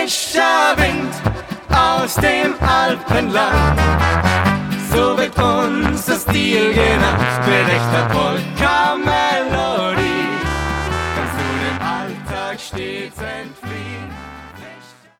frischer Wind aus dem Alpenland. So wird unser Stil genannt, mit echter Polka-Melodie kannst du dem Alltag stets entfliehen.